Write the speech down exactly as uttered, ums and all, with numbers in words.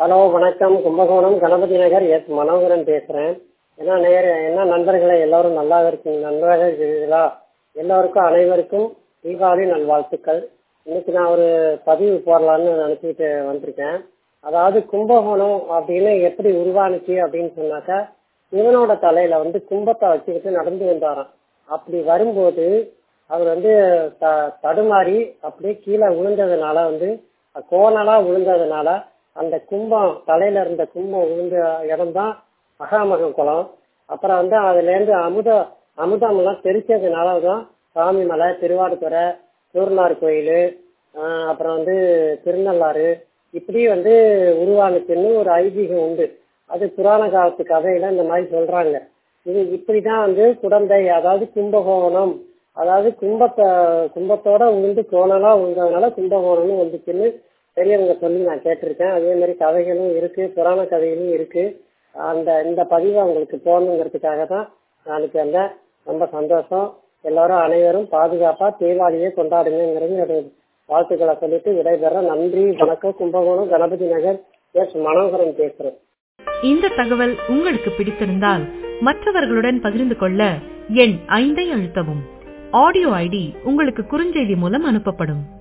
Hello வணக்கம். Kumbakonam Ganapathi Nagar S Manoharan பேசுறேன். என்ன நேர என்ன நண்பர்களே, எல்லாரும் நல்லா இருக்கீங்க? நன்றாக இருக்கிறீர்களா? எல்லோருக்கும் அனைவருக்கும் தீபாவளி நல்வாழ்த்துக்கள். இன்னைக்கு நான் ஒரு பதிவு போடலான்னு நினைச்சிட்டு வந்திருக்கேன். அதாவது கும்பகோணம் அப்படின்னு எப்படி உருவானுச்சு அப்படின்னு சொன்னாக்கா, இவனோட தலையில வந்து கும்பத்தை வச்சுக்கிட்டு நடந்து வந்தாராம். அப்படி வரும்போது அவர் வந்து த தடுமாறி அப்படியே கீழே விழுந்ததுனால வந்து கோணலா விழுந்ததுனால அந்த கும்பம் தலையில இருந்த கும்பம் விழுந்த இடம் தான் மகாமகம் குளம். அப்புறம் வந்து அதுல இருந்து அமுத அமுதம் எல்லாம் தெரிச்சதுனாலதான் சாமி மலை, திருவாடுதுறை, சூர்னார் கோயில், அப்புறம் வந்து திருநள்ளாறு இப்படி வந்து உருவானுச்சுன்னு ஒரு ஐதீகம் உண்டு. அது புராண காலத்து கதையில இந்த மாதிரி சொல்றாங்க. இது இப்படிதான் வந்து குடந்தை, அதாவது கும்பகோணம், அதாவது கும்பத்தை கும்பத்தோட உளுந்து கோணலா உழுந்ததுனால கும்பகோணம்னு வந்துச்சுன்னு பெரியவங்க சொல்லி நான் கேட்டிருக்கேன். அதே மாதிரி கதைகளும் இருக்கு, புராண கதைகளும் இருக்கு. அந்த இந்த பதிவை உங்களுக்கு போடணுங்கிறதுக்காக தான் நாளைக்கு அந்த ரொம்ப சந்தோஷம். எல்லாரும் அனைவரும் பாதுகாப்பா தீபாவளியை கொண்டாடுங்கிறது வாழ்த்துக்களை சொல்லிட்டு விடைபெற நன்றி, வணக்கம். கும்பகோணம் கணபதி நகர் எஸ் மனோகரன் பேசுறேன். இந்த தகவல் உங்களுக்கு பிடித்திருந்தால் மற்றவர்களுடன் பகிர்ந்து கொள்ள எண் ஐந்தை அழுத்தவும். ஆடியோ ஐடி உங்களுக்கு குறுஞ்செய்தி மூலம் அனுப்பப்படும்.